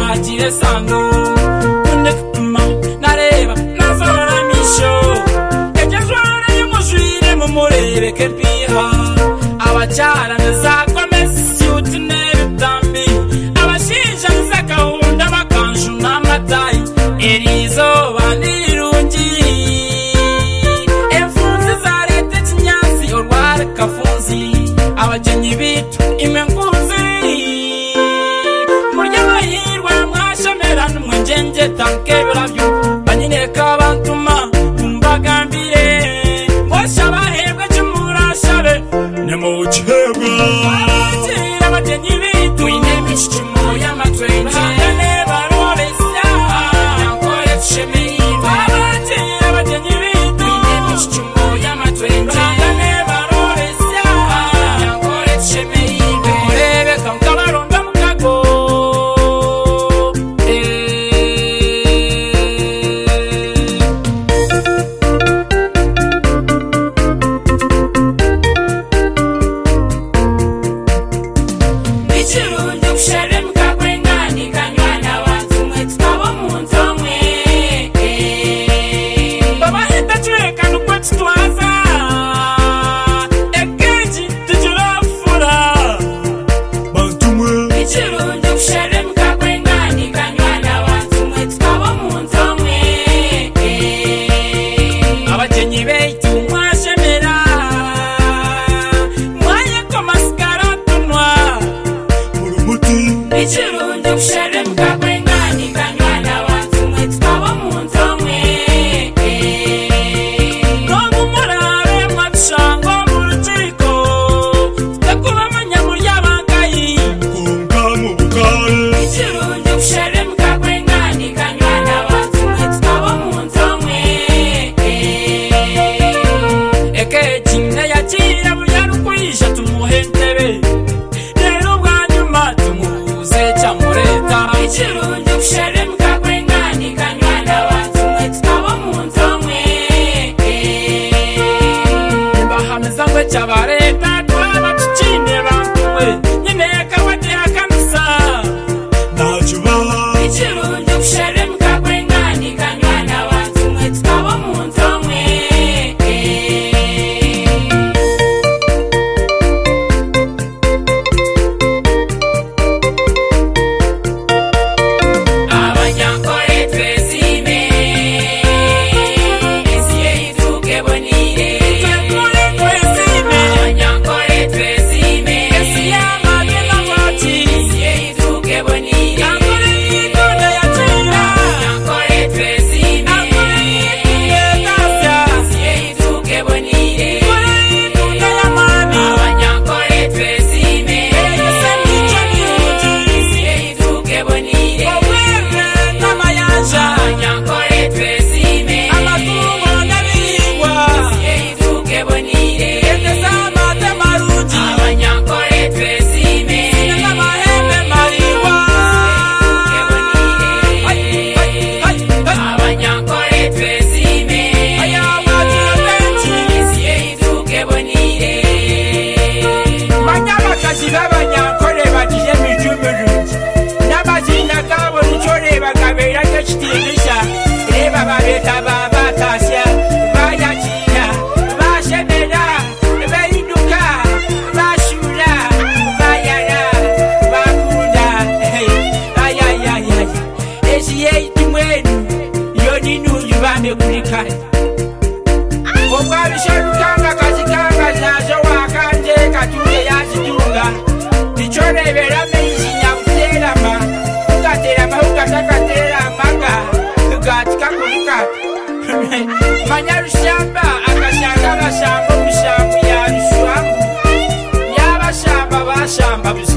bagire sango kunde kutuma nareba nazora misho ejazwara y'umujire mu murebe kepiha abacyara nazakomeza utine bitambi abashinja nzakahunda bakanshu n'amatayi erizo banirungi emfunzi za leta kinyansi orware kafunzi abagenyi bitu imenkunzi murya bahirwa mwashomera n'umwenjenje tankebera byo banyineka bantuma kumbagambire ngosha bahebwe cy'umurashabe nemuchebwa abagenyi bitu inemishimo y'amatwenje nebaroresa yankore shemeiva abagenyi bitu inemishimo y'amatwenje nebaroresa yankore shemeiva murebe kankabaronda mukago Ichirunde kushere mukagwengani kanywana wantu mwe tukabo muntu omwe baba hita chweka nukwe tutwaza ekeji tujurafura bantu mwe Ichirunde kushere mukagwengani kanywana wantu mwe tukabo muntu omwe abagenyi beitu mwashemera mwayeko masikara tunwa Ichirunde kushere mukagwengani kanywana wantu mwe tukabo muntu omwe nomumurabe mwatushango mu rukiko tutakubamanya muri yabangayi kunga mu bukare Ichirunde kushere mukagwengani kanywana wantu mwe tukabo muntu omwe ekejine yakira buyarukwije tumuhentebe rero bwanyuma tumuze cyamureta Ichirunde kushere mukagwengani kanywana wantu mwe tukabo muntu omwe bahameza ngo cyabareta twaba tucine bantumwe nyine kawate akanisa najuba Ichirunde kushere mukagwengani kanywana wantu mwe tukabo muntu omwe abanyankore twezime esiye ituke bonire abanyankore twezime esiye amagena wati esiye ituke bonire abanyankore twezime esiye ituke bonire abanyankore twezime esiye ituke bonire abanyankore twezime amatungo n'abihingwa esiye ituke bonire abanyankore twezime n'amahembe marigwa abanyankore twezime esiye ituke bonire banyabakazi b'abanyankore bagiye mijumurungi n'amazina gabo nicyo reba gabera cyo kitigisha reba babeta babatasya bayakira bashemera bayiduka bashura bayara bakunda ayayayay esiye itumwenu yo ninuyu bane kuri kare obwabisharukanga kazikanga nazo wakanje katuye yazitunga nicyo rebera meizi nyabuterama ugaterama ugatakateraamaga ugatika kuruka manyarushamba agashanga abashamba omushambu yarushangu y'abashamba bashamba